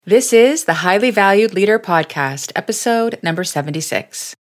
This is the Highly Valued Leader Podcast, episode number 76.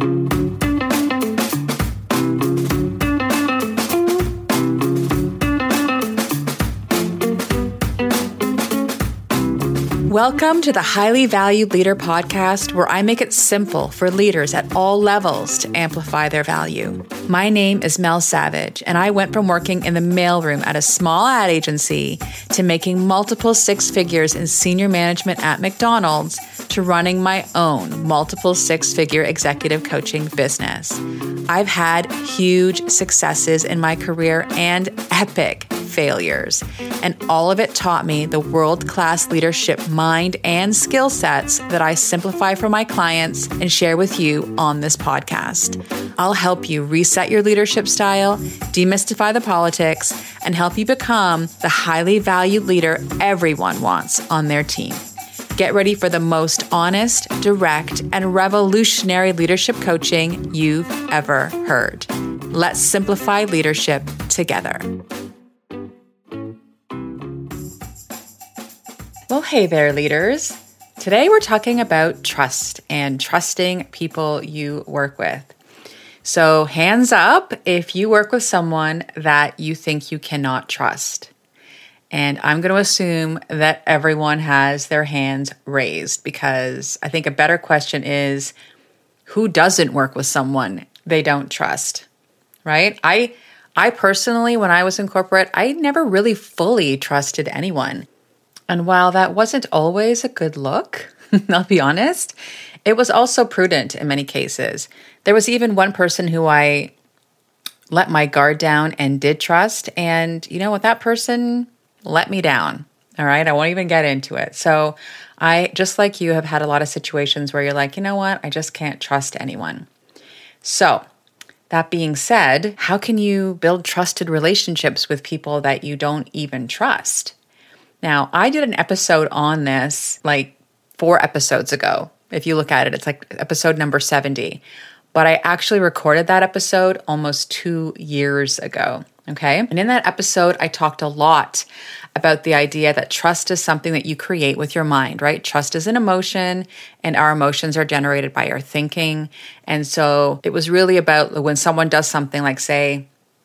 Welcome to the Highly Valued Leader Podcast, where I make it simple for leaders at all levels to amplify their value. My name is Mel Savage, and I went from working in the mailroom at a small ad agency to making multiple six figures in senior management at McDonald's to running my own multiple six-figure executive coaching business. I've had huge successes in my career and epic failures, and all of it taught me the world-class leadership mind and skill sets that I simplify for my clients and share with you on this podcast. I'll help you reset your leadership style, demystify the politics, and help you become the highly valued leader everyone wants on their team. Get ready for the most honest, direct, and revolutionary leadership coaching you've ever heard. Let's simplify leadership together. Well, hey there, leaders. Today we're talking about trust and trusting people you work with. So hands up if you work with someone that you think you cannot trust. And I'm going to assume that everyone has their hands raised, because I think a better question is, who doesn't work with someone they don't trust, right? I personally, when I was in corporate, I never really fully trusted anyone. And while that wasn't always a good look, I'll be honest, it was also prudent in many cases. There was even one person who I let my guard down and did trust. And you know what? That person let me down. All right. I won't even get into it. So I, just like you, have had a lot of situations where you're like, you know what? I just can't trust anyone. So that being said, how can you build trusted relationships with people that you don't even trust? Now, I did an episode on this like 4 episodes ago. If you look at it, it's like episode number 70. But I actually recorded that episode almost 2 years ago. Okay. And in that episode, I talked a lot about the idea that trust is something that you create with your mind, right? Trust is an emotion, and our emotions are generated by our thinking. And so it was really about when someone does something like, say,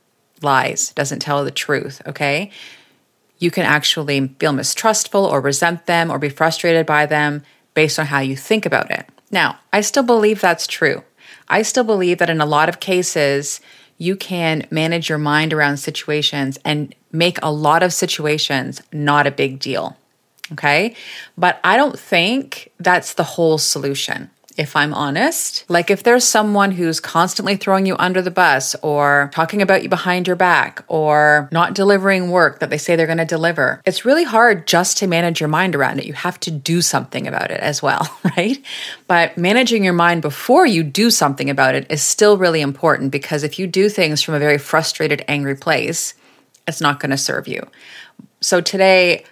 lies, doesn't tell the truth. Okay. You can actually feel mistrustful or resent them or be frustrated by them based on how you think about it. Now, I still believe that's true. I still believe that in a lot of cases, you can manage your mind around situations and make a lot of situations not a big deal, okay? But I don't think that's the whole solution, if I'm honest. Like if there's someone who's constantly throwing you under the bus or talking about you behind your back or not delivering work that they say they're going to deliver, it's really hard just to manage your mind around it. You have to do something about it as well, right? But managing your mind before you do something about it is still really important, because if you do things from a very frustrated, angry place, it's not going to serve you. So today,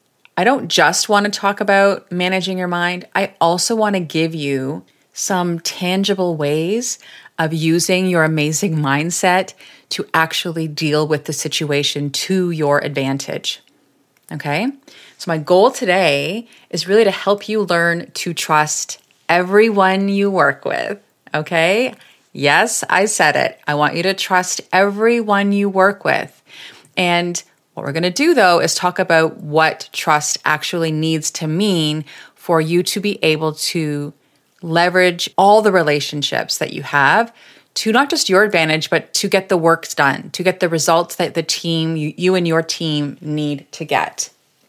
I don't just want to talk about managing your mind. I also want to give you some tangible ways of using your amazing mindset to actually deal with the situation to your advantage. Okay? So my goal today is really to help you learn to trust everyone you work with. Okay? Yes, I said it. I want you to trust everyone you work with. And what we're going to do, though, is talk about what trust actually needs to mean for you to be able to leverage all the relationships that you have to not just your advantage, but to get the work done, to get the results that the team, you and your team need to get.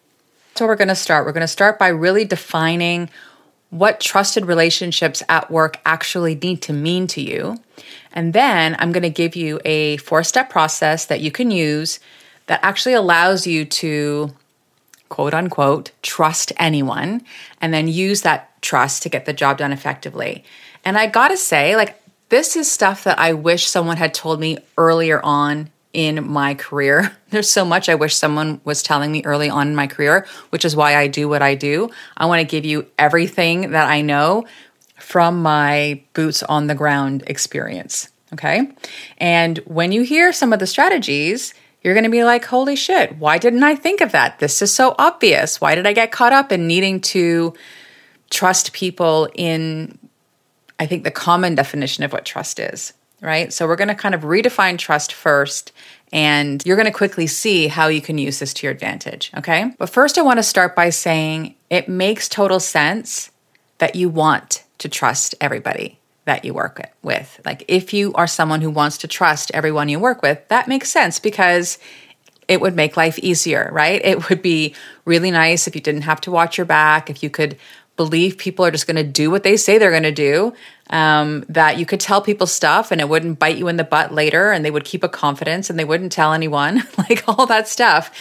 So we're going to start. We're going to start by really defining what trusted relationships at work actually need to mean to you. And then I'm going to give you a 4-step process that you can use that actually allows you to, quote unquote, trust anyone, and then use that trust to get the job done effectively. And I gotta say, like, this is stuff that I wish someone had told me earlier on in my career. There's so much I wish someone was telling me early on in my career, which is why I do what I do. I want to give you everything that I know from my boots on the ground experience. Okay. And when you hear some of the strategies, You're going to be like, holy shit, why didn't I think of that? This is so obvious. Why did I get caught up in needing to trust people in, I think, the common definition of what trust is, right? So we're going to kind of redefine trust first, and you're going to quickly see how you can use this to your advantage, okay? But first, I want to start by saying it makes total sense that you want to trust everybody that you work with. Like if you are someone who wants to trust everyone you work with, that makes sense because it would make life easier, right? It would be really nice if you didn't have to watch your back, if you could believe people are just going to do what they say they're going to do, that you could tell people stuff and it wouldn't bite you in the butt later, and they would keep a confidence and they wouldn't tell anyone, like all that stuff.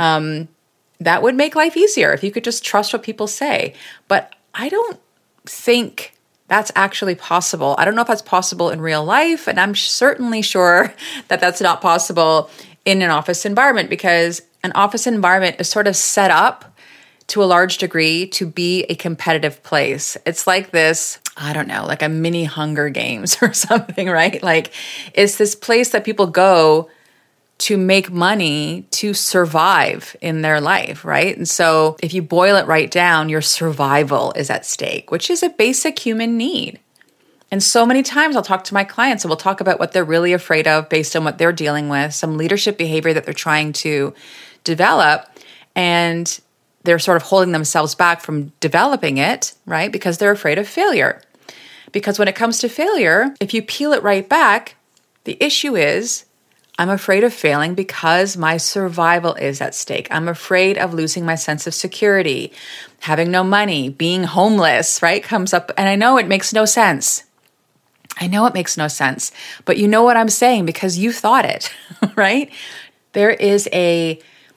That would make life easier if you could just trust what people say. But I don't think that's actually possible. I don't know if that's possible in real life, and I'm certainly sure that that's not possible in an office environment, because an office environment is sort of set up to a large degree to be a competitive place. It's like this, I don't know, like a mini Hunger Games or something, right? Like it's this place that people go to make money to survive in their life, right? And so if you boil it right down, your survival is at stake, which is a basic human need. And so many times I'll talk to my clients and we'll talk about what they're really afraid of based on what they're dealing with, some leadership behavior that they're trying to develop, and they're sort of holding themselves back from developing it, right? Because they're afraid of failure. Because when it comes to failure, if you peel it right back, the issue is, I'm afraid of failing because my survival is at stake. I'm afraid of losing my sense of security, having no money, being homeless, right? Comes up. And I know it makes no sense. I know it makes no sense, but you know what I'm saying because you thought it, right? There is a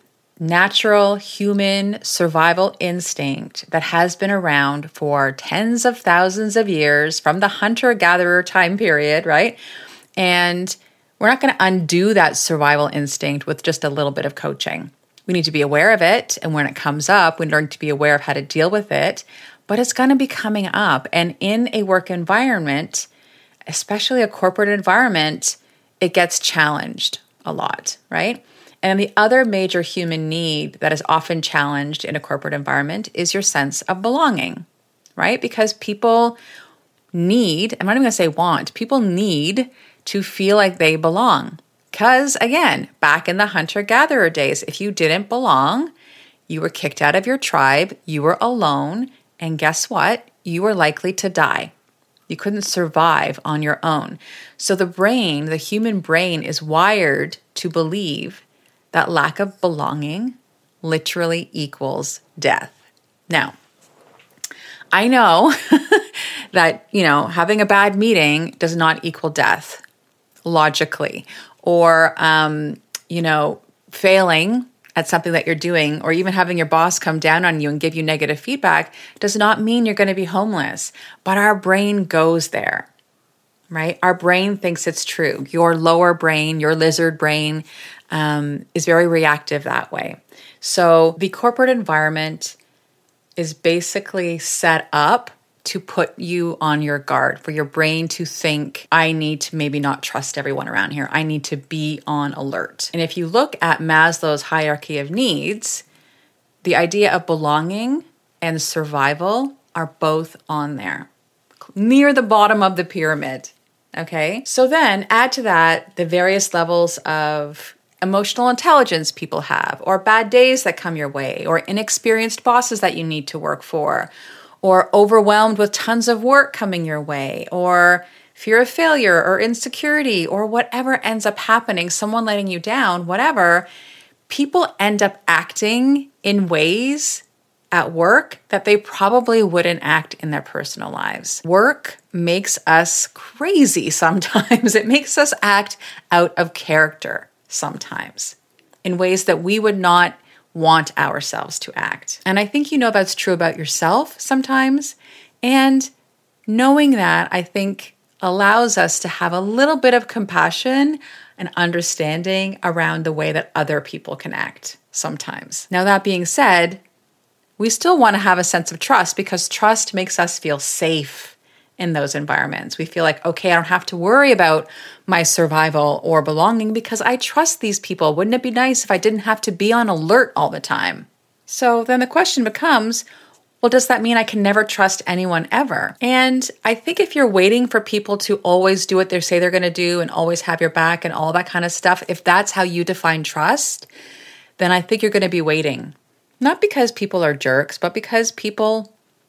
natural human survival instinct that has been around for tens of thousands of years from the hunter-gatherer time period, right? And we're not going to undo that survival instinct with just a little bit of coaching. We need to be aware of it. And when it comes up, we learn to be aware of how to deal with it. But it's going to be coming up. And in a work environment, especially a corporate environment, it gets challenged a lot, right? And the other major human need that is often challenged in a corporate environment is your sense of belonging, right? Because people need, I'm not even going to say want, people need to feel like they belong. Because again, back in the hunter-gatherer days, if you didn't belong, you were kicked out of your tribe, you were alone, and guess what? You were likely to die. You couldn't survive on your own. So the brain, the human brain, is wired to believe that lack of belonging literally equals death. Now, I know that, having a bad meeting does not equal death logically, or, failing at something that you're doing, or even having your boss come down on you and give you negative feedback does not mean you're going to be homeless. But our brain goes there, right? Our brain thinks it's true. Your lower brain, your lizard brain, is very reactive that way. So the corporate environment is basically set up to put you on your guard, for your brain to think, I need to maybe not trust everyone around here. I need to be on alert. And if you look at Maslow's hierarchy of needs, the idea of belonging and survival are both on there, near the bottom of the pyramid. Okay? So then add to that the various levels of emotional intelligence people have, or bad days that come your way, or inexperienced bosses that you need to work for, or overwhelmed with tons of work coming your way, or fear of failure or insecurity, or whatever ends up happening, someone letting you down, whatever, people end up acting in ways at work that they probably wouldn't act in their personal lives. Work makes us crazy sometimes. It makes us act out of character sometimes in ways that we would not want ourselves to act. And I think that's true about yourself sometimes. And knowing that, I think, allows us to have a little bit of compassion and understanding around the way that other people can act sometimes. Now, that being said, we still want to have a sense of trust, because trust makes us feel safe in those environments. We feel like, okay, I don't have to worry about my survival or belonging because I trust these people. Wouldn't it be nice if I didn't have to be on alert all the time? So then the question becomes, well, does that mean I can never trust anyone ever? And I think if you're waiting for people to always do what they say they're going to do and always have your back and all that kind of stuff, if that's how you define trust, then I think you're going to be waiting. Not because people are jerks, but because people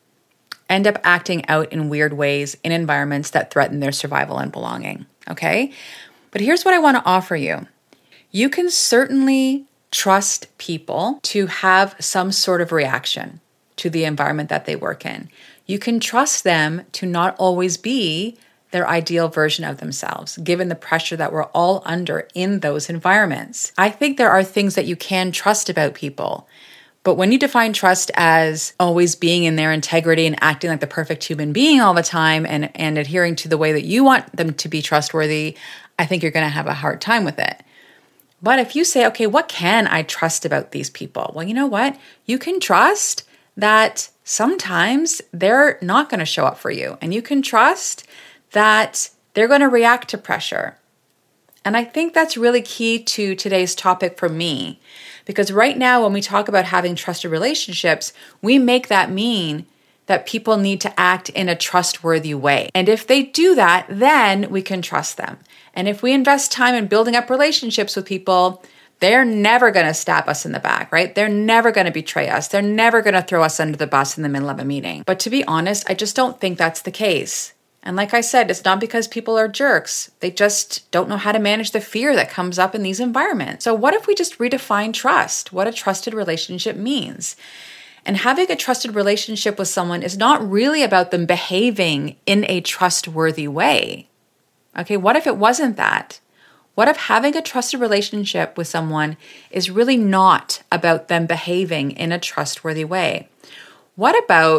end up acting out in weird ways in environments that threaten their survival and belonging, okay? But here's what I want to offer you. You can certainly trust people to have some sort of reaction to the environment that they work in. You can trust them to not always be their ideal version of themselves, given the pressure that we're all under in those environments. I think there are things that you can trust about people. But when you define trust as always being in their integrity and acting like the perfect human being all the time and adhering to the way that you want them to be trustworthy, I think you're going to have a hard time with it. But if you say, okay, what can I trust about these people? Well, you know what? You can trust that sometimes they're not going to show up for you. And you can trust that they're going to react to pressure. And I think that's really key to today's topic for me. Because right now, when we talk about having trusted relationships, we make that mean that people need to act in a trustworthy way. And if they do that, then we can trust them. And if we invest time in building up relationships with people, they're never going to stab us in the back, right? They're never going to betray us. They're never going to throw us under the bus in the middle of a meeting. But to be honest, I just don't think that's the case. And like I said, it's not because people are jerks. They just don't know how to manage the fear that comes up in these environments. So what if we just redefine trust, what a trusted relationship means? And having a trusted relationship with someone is not really about them behaving in a trustworthy way. Okay, what if it wasn't that? What if having a trusted relationship with someone is really not about them behaving in a trustworthy way? What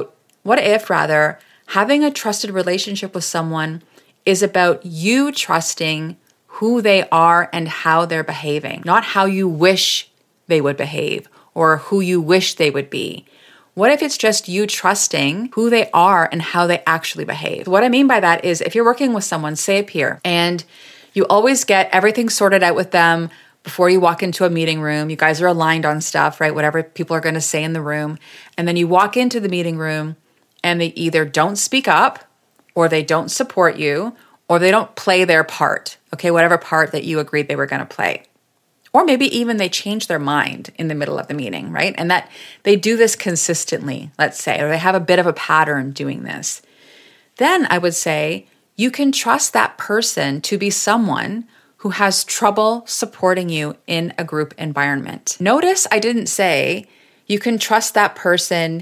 if having a trusted relationship with someone is about you trusting who they are and how they're behaving, not how you wish they would behave or who you wish they would be? What if it's just you trusting who they are and how they actually behave? What I mean by that is if you're working with someone, say a peer, and you always get everything sorted out with them before you walk into a meeting room. You guys are aligned on stuff, right? Whatever people are going to say in the room. And then you walk into the meeting room and they either don't speak up or they don't support you or they don't play their part, okay? Whatever part that you agreed they were going to play. Or maybe even they change their mind in the middle of the meeting, right? And that they do this consistently, let's say, or they have a bit of a pattern doing this. Then I would say you can trust that person to be someone who has trouble supporting you in a group environment. Notice I didn't say you can trust that person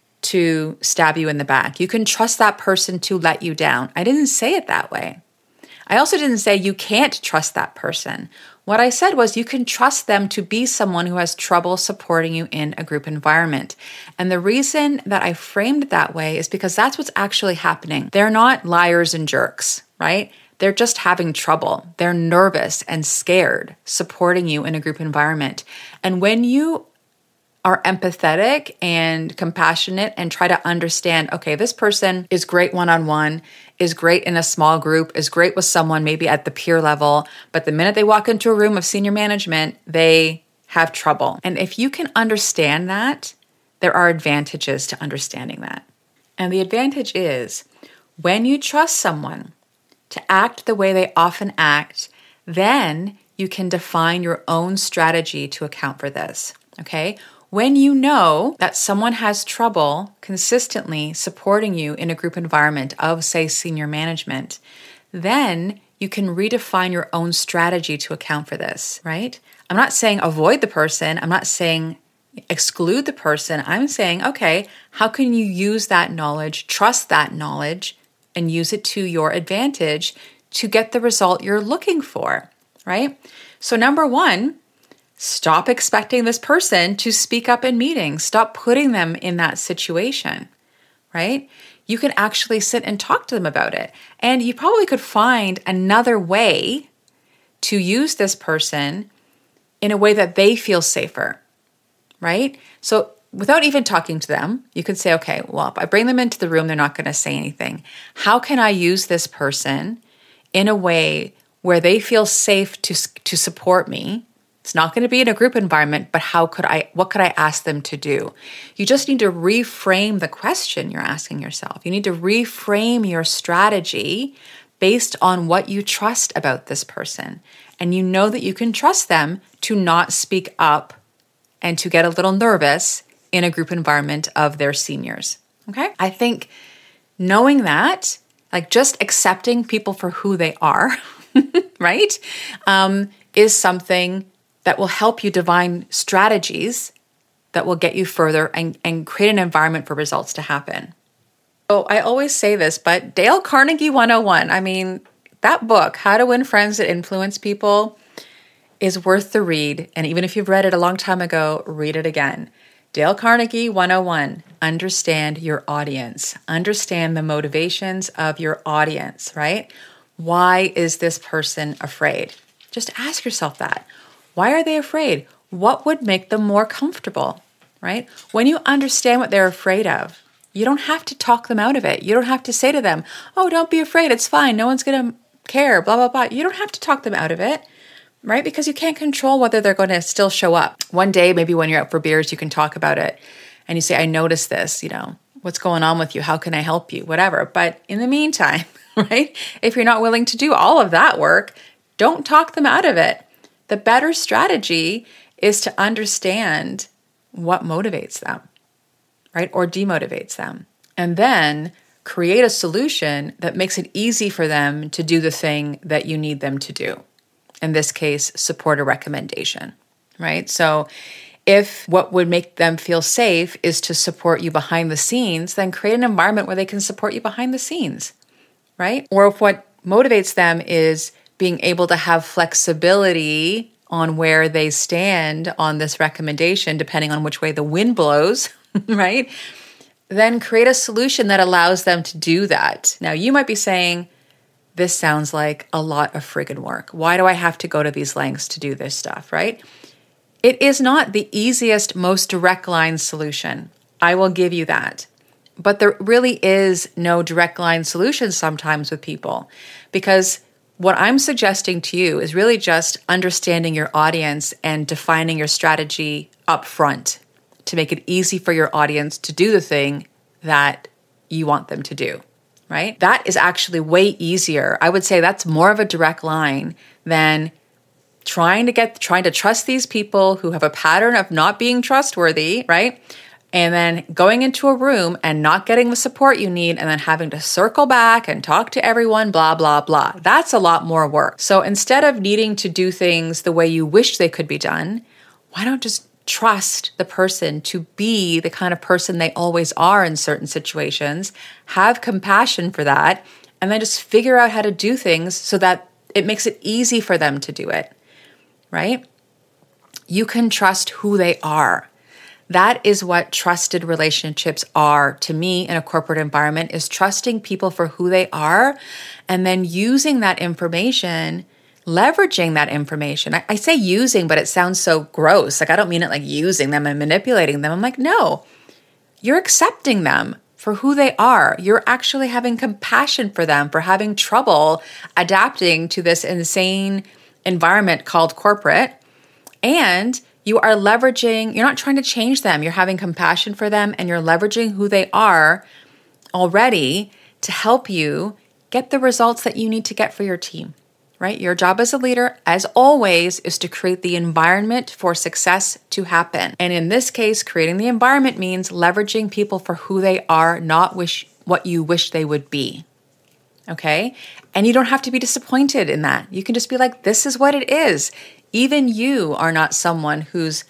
to stab you in the back. You can trust that person to let you down. I didn't say it that way. I also didn't say you can't trust that person. What I said was you can trust them to be someone who has trouble supporting you in a group environment. And the reason that I framed it that way is because that's what's actually happening. They're not liars and jerks, right? They're just having trouble. They're nervous and scared supporting you in a group environment. And when you are empathetic and compassionate and try to understand, okay, this person is great one-on-one, is great in a small group, is great with someone maybe at the peer level, but the minute they walk into a room of senior management, they have trouble. And if you can understand that, there are advantages to understanding that. And the advantage is when you trust someone to act the way they often act, then you can define your own strategy to account for this, okay? When you know that someone has trouble consistently supporting you in a group environment of, say, senior management, then you can redefine your own strategy to account for this, right? I'm not saying avoid the person. I'm not saying exclude the person. I'm saying, okay, how can you use that knowledge, trust that knowledge, and use it to your advantage to get the result you're looking for, right? So number one, stop expecting this person to speak up in meetings. Stop putting them in that situation, right? You can actually sit and talk to them about it. And you probably could find another way to use this person in a way that they feel safer, right? So without even talking to them, you can say, okay, well, if I bring them into the room, they're not going to say anything. How can I use this person in a way where they feel safe to support me? It's not going to be in a group environment, but what could I ask them to do? You just need to reframe the question you're asking yourself. You need to reframe your strategy based on what you trust about this person. And you know that you can trust them to not speak up and to get a little nervous in a group environment of their seniors. Okay? I think knowing that, like just accepting people for who they are, right, is something that will help you divine strategies that will get you further and create an environment for results to happen. So I always say this, but Dale Carnegie 101, I mean, that book, How to Win Friends That Influence People, is worth the read. And even if you've read it a long time ago, read it again. Dale Carnegie 101, understand your audience. Understand the motivations of your audience, right? Why is this person afraid? Just ask yourself that. Why are they afraid? What would make them more comfortable, right? When you understand what they're afraid of, you don't have to talk them out of it. You don't have to say to them, oh, don't be afraid. It's fine. No one's going to care, blah, blah, blah. You don't have to talk them out of it, right? Because you can't control whether they're going to still show up. One day, maybe when you're out for beers, you can talk about it. And you say, I noticed this, what's going on with you? How can I help you? Whatever. But in the meantime, right? If you're not willing to do all of that work, don't talk them out of it. The better strategy is to understand what motivates them, right? Or demotivates them. And then create a solution that makes it easy for them to do the thing that you need them to do. In this case, support a recommendation, right? So if what would make them feel safe is to support you behind the scenes, then create an environment where they can support you behind the scenes, right? Or if what motivates them is being able to have flexibility on where they stand on this recommendation, depending on which way the wind blows, right? Then create a solution that allows them to do that. Now, you might be saying, this sounds like a lot of friggin' work. Why do I have to go to these lengths to do this stuff, right? It is not the easiest, most direct line solution. I will give you that. But there really is no direct line solution sometimes with people, because what I'm suggesting to you is really just understanding your audience and defining your strategy up front to make it easy for your audience to do the thing that you want them to do, right? That is actually way easier. I would say that's more of a direct line than trying to trust these people who have a pattern of not being trustworthy, right? And then going into a room and not getting the support you need and then having to circle back and talk to everyone, blah, blah, blah. That's a lot more work. So instead of needing to do things the way you wish they could be done, why don't just trust the person to be the kind of person they always are in certain situations, have compassion for that, and then just figure out how to do things so that it makes it easy for them to do it, right? You can trust who they are. That is what trusted relationships are to me in a corporate environment, is trusting people for who they are and then using that information, leveraging that information. I say using, but it sounds so gross. Like I don't mean it like using them and manipulating them. I'm like, no, you're accepting them for who they are. You're actually having compassion for them for having trouble adapting to this insane environment called corporate. And you are leveraging, you're not trying to change them. You're having compassion for them and you're leveraging who they are already to help you get the results that you need to get for your team, right? Your job as a leader, as always, is to create the environment for success to happen. And in this case, creating the environment means leveraging people for who they are, not what you wish they would be. Okay? And you don't have to be disappointed in that. You can just be like, this is what it is. Even you are not someone who's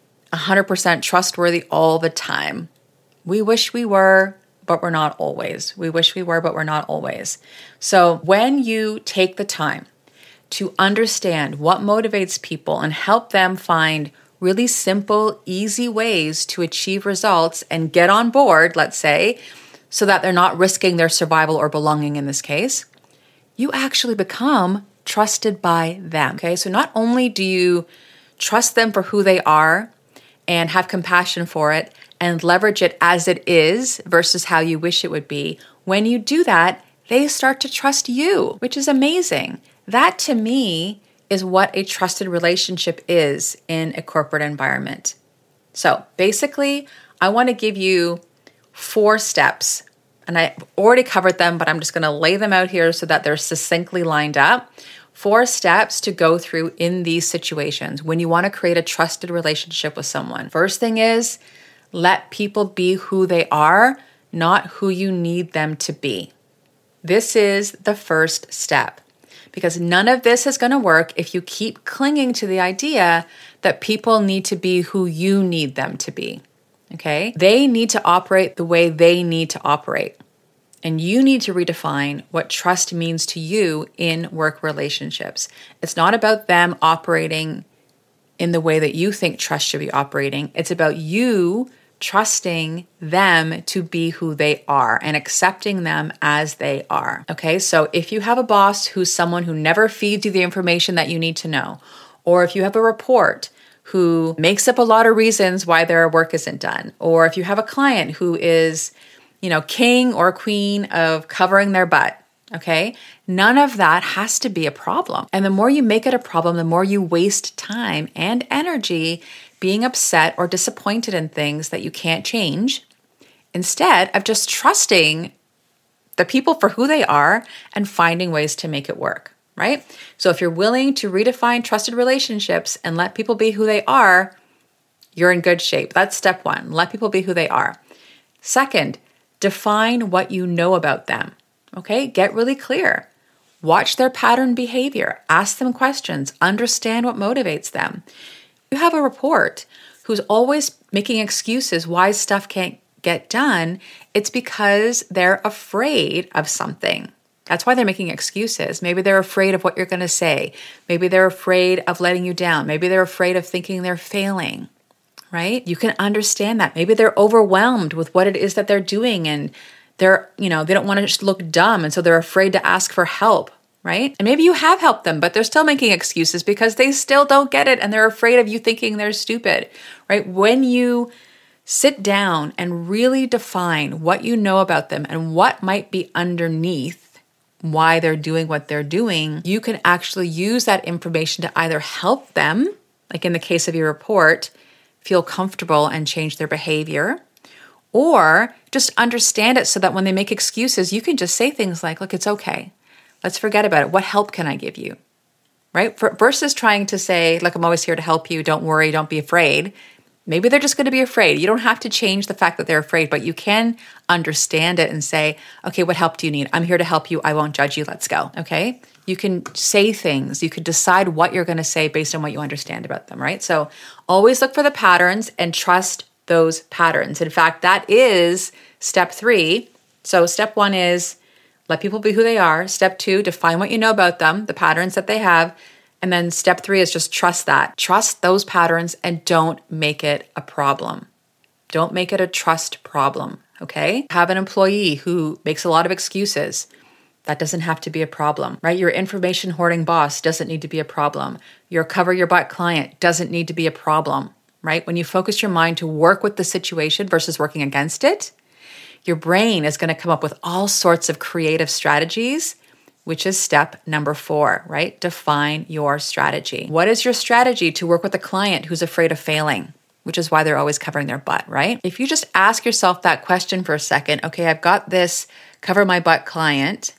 100% trustworthy all the time. We wish we were, but we're not always. We wish we were, but we're not always. So when you take the time to understand what motivates people and help them find really simple, easy ways to achieve results and get on board, let's say, so that they're not risking their survival or belonging in this case, you actually become trusted by them. Okay, so not only do you trust them for who they are and have compassion for it, and leverage it as it is versus how you wish it would be, when you do that, they start to trust you, which is amazing. That to me is what a trusted relationship is in a corporate environment. So basically, I want to give you 4 steps, and I already covered them, but I'm just going to lay them out here so that they're succinctly lined up. 4 steps to go through in these situations when you want to create a trusted relationship with someone. First thing is, let people be who they are, not who you need them to be. This is the first step. Because none of this is going to work if you keep clinging to the idea that people need to be who you need them to be, okay? They need to operate the way they need to operate. And you need to redefine what trust means to you in work relationships. It's not about them operating in the way that you think trust should be operating. It's about you trusting them to be who they are and accepting them as they are. Okay, so if you have a boss who's someone who never feeds you the information that you need to know, or if you have a report who makes up a lot of reasons why their work isn't done, or if you have a client who is, king or queen of covering their butt, okay, none of that has to be a problem. And the more you make it a problem, the more you waste time and energy being upset or disappointed in things that you can't change, instead of just trusting the people for who they are and finding ways to make it work, right? So if you're willing to redefine trusted relationships and let people be who they are, you're in good shape. That's step 1. Let people be who they are. Second, define what you know about them, okay? Get really clear. Watch their pattern behavior. Ask them questions. Understand what motivates them. You have a report who's always making excuses why stuff can't get done, it's because they're afraid of something. That's why they're making excuses. Maybe they're afraid of what you're going to say. Maybe they're afraid of letting you down. Maybe they're afraid of thinking they're failing, right? You can understand that. Maybe they're overwhelmed with what it is that they're doing and they're, they don't want to just look dumb. And so they're afraid to ask for help. Right? And maybe you have helped them, but they're still making excuses because they still don't get it and they're afraid of you thinking they're stupid, right? When you sit down and really define what you know about them and what might be underneath why they're doing what they're doing, you can actually use that information to either help them, like in the case of your report, feel comfortable and change their behavior, or just understand it so that when they make excuses, you can just say things like, look, it's okay. Let's forget about it. What help can I give you? Right? Versus trying to say, look, I'm always here to help you. Don't worry. Don't be afraid. Maybe they're just going to be afraid. You don't have to change the fact that they're afraid, but you can understand it and say, okay, what help do you need? I'm here to help you. I won't judge you. Let's go. Okay? You can say things. You can decide what you're going to say based on what you understand about them, right? So always look for the patterns and trust those patterns. In fact, that is step 3. So step 1 is let people be who they are. Step 2, define what you know about them, the patterns that they have. And then step 3 is just trust that. Trust those patterns and don't make it a problem. Don't make it a trust problem, okay? Have an employee who makes a lot of excuses. That doesn't have to be a problem, right? Your information hoarding boss doesn't need to be a problem. Your cover your butt client doesn't need to be a problem, right? When you focus your mind to work with the situation versus working against it, your brain is going to come up with all sorts of creative strategies, which is step number 4, right? Define your strategy. What is your strategy to work with a client who's afraid of failing, which is why they're always covering their butt, right? If you just ask yourself that question for a second, okay, I've got this cover my butt client.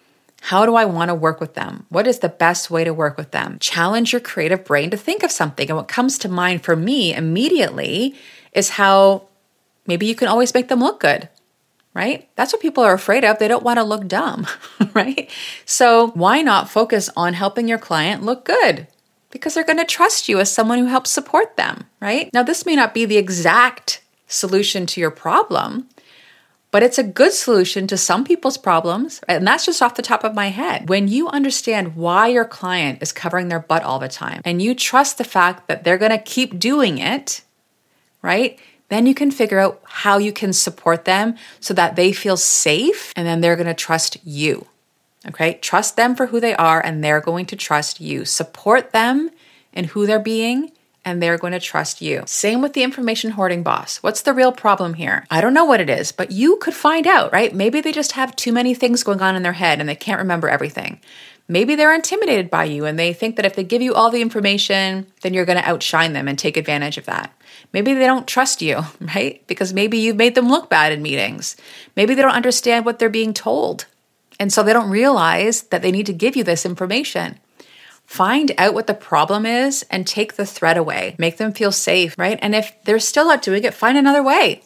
How do I want to work with them? What is the best way to work with them? Challenge your creative brain to think of something. And what comes to mind for me immediately is how maybe you can always make them look good. Right? That's what people are afraid of. They don't want to look dumb, right? So why not focus on helping your client look good? Because they're going to trust you as someone who helps support them, right? Now, this may not be the exact solution to your problem, but it's a good solution to some people's problems. And that's just off the top of my head. When you understand why your client is covering their butt all the time and you trust the fact that they're going to keep doing it, right? Then you can figure out how you can support them so that they feel safe and then they're going to trust you. Okay? Trust them for who they are and they're going to trust you. Support them in who they're being and they're going to trust you. Same with the information hoarding boss. What's the real problem here? I don't know what it is, but you could find out, right? Maybe they just have too many things going on in their head and they can't remember everything. Maybe they're intimidated by you and they think that if they give you all the information, then you're going to outshine them and take advantage of that. Maybe they don't trust you, right? Because maybe you've made them look bad in meetings. Maybe they don't understand what they're being told. And so they don't realize that they need to give you this information. Find out what the problem is and take the threat away. Make them feel safe, right? And if they're still not doing it, find another way.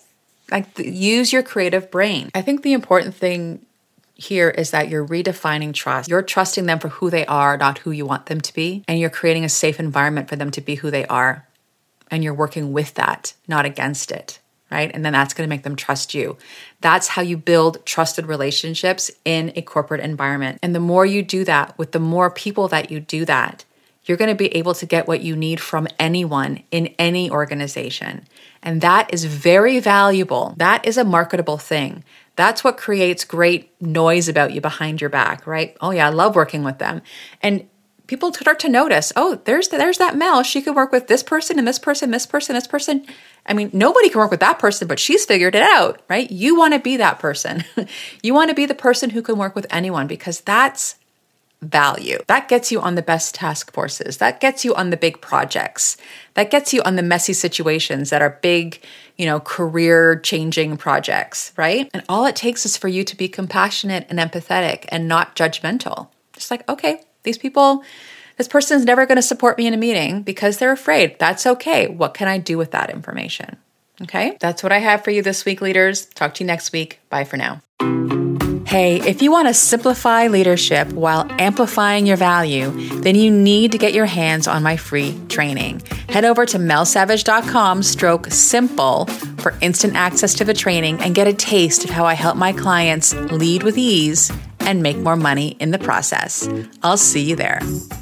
Use your creative brain. I think the important thing here is that you're redefining trust. You're trusting them for who they are, not who you want them to be. And you're creating a safe environment for them to be who they are. And you're working with that, not against it, right? And then that's going to make them trust you. That's how you build trusted relationships in a corporate environment. And the more you do that, with the more people that you do that, you're going to be able to get what you need from anyone in any organization. And that is very valuable. That is a marketable thing. That's what creates great noise about you behind your back, right? Oh yeah, I love working with them. And people start to notice, oh, there's that Mel. She could work with this person and this person, this person, this person. I mean, nobody can work with that person, but she's figured it out, right? You want to be that person. You want to be the person who can work with anyone because that's value. That gets you on the best task forces. That gets you on the big projects. That gets you on the messy situations that are big, career-changing projects, right? And all it takes is for you to be compassionate and empathetic and not judgmental. Just like, okay, this person's never going to support me in a meeting because they're afraid. That's okay. What can I do with that information? Okay, that's what I have for you this week, leaders. Talk to you next week. Bye for now. Hey, if you want to simplify leadership while amplifying your value, then you need to get your hands on my free training. Head over to melsavage.com/simple for instant access to the training and get a taste of how I help my clients lead with ease and make more money in the process. I'll see you there.